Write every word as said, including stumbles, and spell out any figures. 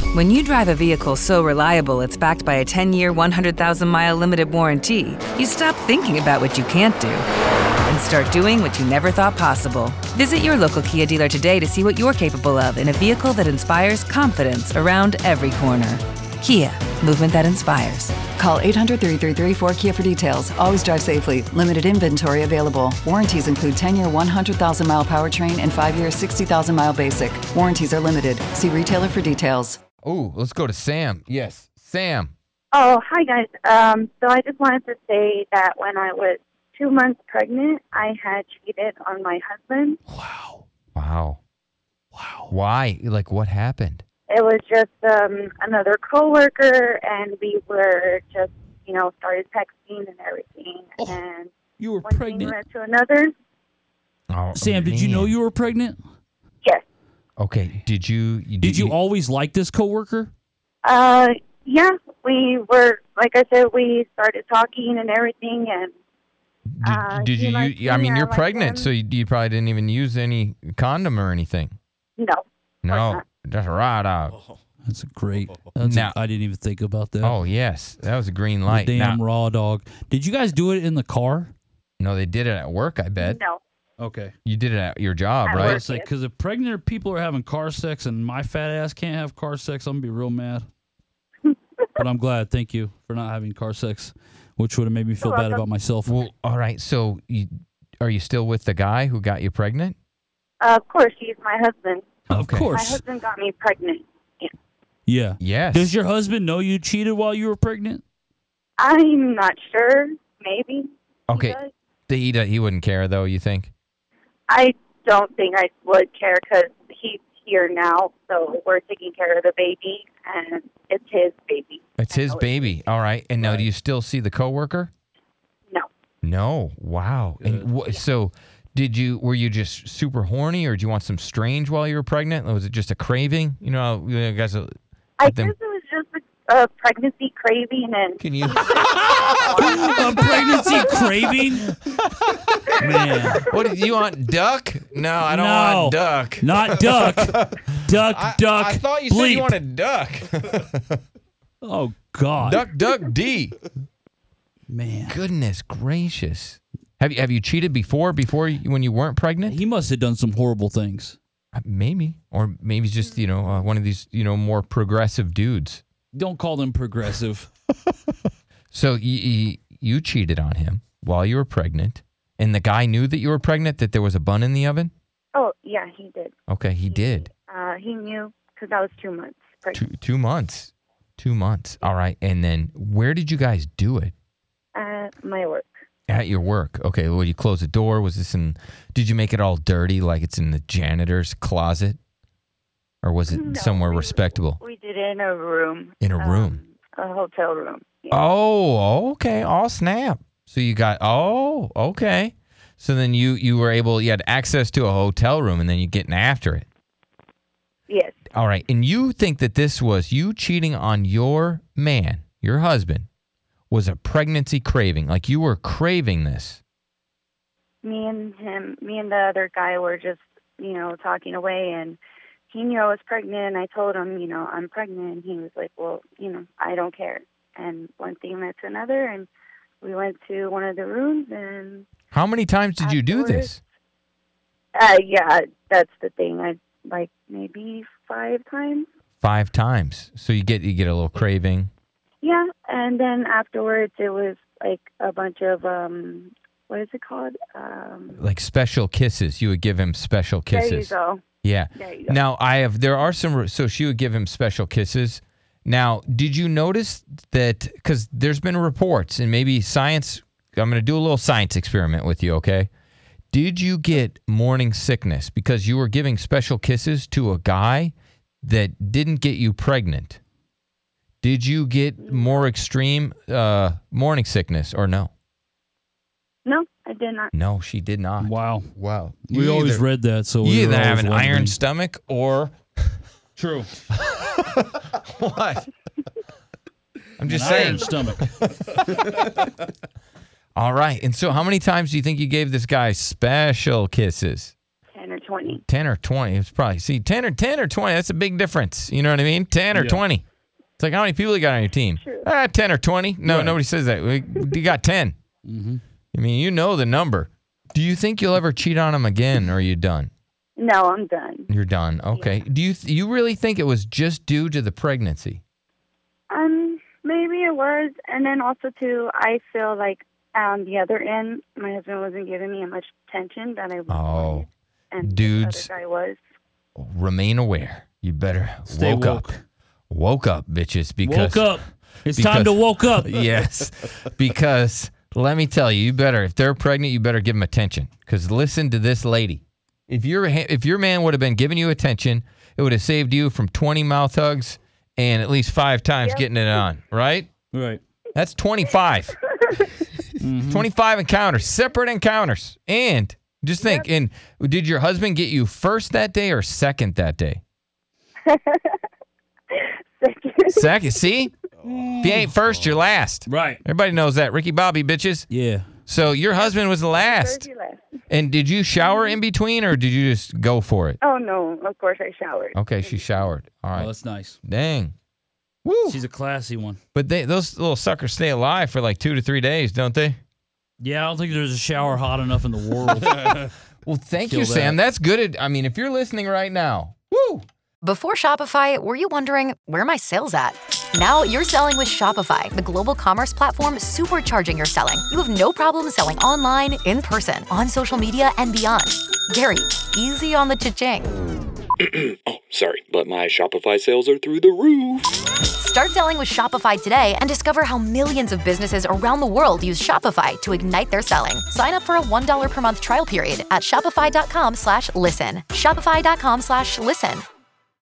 When you drive a vehicle so reliable it's backed by a ten-year, one hundred thousand mile limited warranty, you stop thinking about what you can't do and start doing what you never thought possible. Visit your local Kia dealer today to see what you're capable of in a vehicle that inspires confidence around every corner. Kia, movement that inspires. Call eight hundred, three three three, four K I A for details. Always drive safely. Limited inventory available. Warranties include ten-year, one hundred thousand mile powertrain and five-year, sixty thousand mile basic. Warranties are limited. See retailer for details. Oh, let's go to Sam. Yes, Sam. Oh, hi, guys. Um, so I just wanted to say that when I was two months pregnant, I had cheated on my husband. Wow. Wow. Wow. Why? Like, what happened? It was just um, another coworker, and we were just, you know, started texting and everything. Oh, and you were one pregnant? thing led to another. Oh, Sam, did you man. know you were pregnant? Yes. Okay. Did you? you Did you always like this coworker? Uh, yeah, we were, like I said, we started talking and everything, and Did, uh, did he you? liked you I me, mean, I you're liked pregnant, him. so you, you probably didn't even use any condom or anything. No. No, not. that's right dog. That's a great. That's Now- a, I didn't even think about that. Oh yes, that was a green light. Damn Now- raw dog. Did you guys do it in the car? no, they did it at work. I bet No. Okay. you did it at your job, At right? work. It's like, because if pregnant people are having car sex and my fat ass can't have car sex, I'm going to be real mad. But I'm glad. Thank you for not having car sex, which would have made me feel You're bad welcome. about myself. Well, all right. So, you, are you still with the guy who got you pregnant? Uh, of course, he's my husband. Of Okay. My course. husband got me pregnant. Yeah. Yeah. Yes. Does your husband know you cheated while you were pregnant? I'm not sure. Maybe. he Okay. does. He he wouldn't care though. You think? I don't think I would care because he's here now, so we're taking care of the baby, and it's his baby. It's I his know it's baby. All right. And now, do you still see the coworker? No. No. Wow. And wh- so, did you? Were you just super horny, or did you want some strange while you were pregnant? Or was it just a craving? You know, you know, guys. uh, I let them- guess it was just a, a pregnancy craving, and Can you? A pregnancy craving? Man. What do you want? Duck? No, I don't No. want duck. Not duck. Duck, I, duck. I thought you bleep. said you wanted duck. Oh, God. duck, duck, D. Man. Goodness gracious. Have you have you cheated before? Before you, when you weren't pregnant? He must have done some horrible things. Uh, Maybe, or maybe just you know uh, one of these you know more progressive dudes. Don't call them progressive. So you, you you cheated on him while you were pregnant, and the guy knew that you were pregnant. That there was a bun in the oven. oh yeah, he did. Okay, he did. Uh, he knew because I was two months Two pregnant. two months. Two months. All right, and then where did you guys do it? At my work. At your work. Okay, well, you close the door. Was this in, did you make it all dirty like it's in the janitor's closet? Or was it No, somewhere we- respectable? We did it in a room. In a room? Um, a hotel room. Yeah. Oh, okay. All snap. So you got, oh, okay. So then you, you were able, you had access to a hotel room and then you're getting after it. Yes. All right. And you think that this was you cheating on your man, your husband, was a pregnancy craving. Like you were craving this. Me and him, me and the other guy were just, you know, talking away, and he knew I was pregnant. And I told him, you know, I'm pregnant. And he was like, well, you know, I don't care. And one thing led to another, and we went to one of the rooms, and How many times did you do Afterwards- this? uh, yeah, that's the thing. I like maybe five times. Five times. So you get you get a little craving. Yeah, and then afterwards it was like a bunch of um, what is it called? Um, Like special kisses. You would give him special kisses. there you go. Yeah. There you go. Now I have. There are some. So she would give him special kisses. Now, did you notice that? Because there's been reports, and maybe science. I'm going to do a little science experiment with you. Okay. Did you get morning sickness because you were giving special kisses to a guy that didn't get you pregnant? Did you get more extreme uh, morning sickness or no? No, I did not. No, she did not. Wow. Wow. We You always either- read that, so we You were either have always an wondering. iron stomach or True. what? I'm just An iron saying. stomach. All right. And so how many times do you think you gave this guy special kisses? ten or twenty. ten or twenty. It's probably, see, ten or ten or twenty, that's a big difference. You know what I mean? ten or Yeah. twenty. It's like, how many people you got on your team? True. Ah, ten or twenty. No, Right. nobody says that. We- You got ten. Mm-hmm. I mean, you know the number. Do you think you'll ever cheat on him again, or are you done? No, I'm done. You're done. Okay. Do you th- you really think it was just due to the pregnancy? Um, maybe it was, and then also too, I feel like on the other end, my husband wasn't giving me as much attention that I Oh, wanted, and dudes. the other guy was. Remain aware. You better Stay woke woke. up. Woke up, bitches. Because Woke up. It's because- time to woke up. yes, because let me tell you, you better, if they're pregnant, you better give them attention. Because listen to this lady. If your if your man would have been giving you attention, it would have saved you from twenty mouth hugs and at least five times Yep. getting it on, right? Right. That's twenty-five. Mm-hmm. twenty-five encounters, separate encounters. And just think, and did your husband get you first that day or second that day? Second. Second. See? If you ain't first, you're last. Right. Everybody knows that. Ricky Bobby, bitches. Yeah. So your husband was the last. Thursday last. And did you shower in between or did you just go for it? Oh no! Of course I showered. Okay, she showered. All Oh, right. that's nice. Dang. Woo. She's a classy one. But they, those little suckers stay alive for like two to three days, don't they? Yeah, I don't think there's a shower hot enough in the world. Well, thank Kill you, Sam. that. That's good. Ad- I mean, if you're listening right now, woo. Before Shopify, were you wondering, where are my sales at? Now you're selling with Shopify, the global commerce platform supercharging your selling. You have no problem selling online, in person, on social media, and beyond. Gary, easy on the cha-ching. Oh, sorry, but my Shopify sales are through the roof. Start selling with Shopify today and discover how millions of businesses around the world use Shopify to ignite their selling. Sign up for a one dollar per month trial period at shopify.com slash listen. Shopify.com slash listen.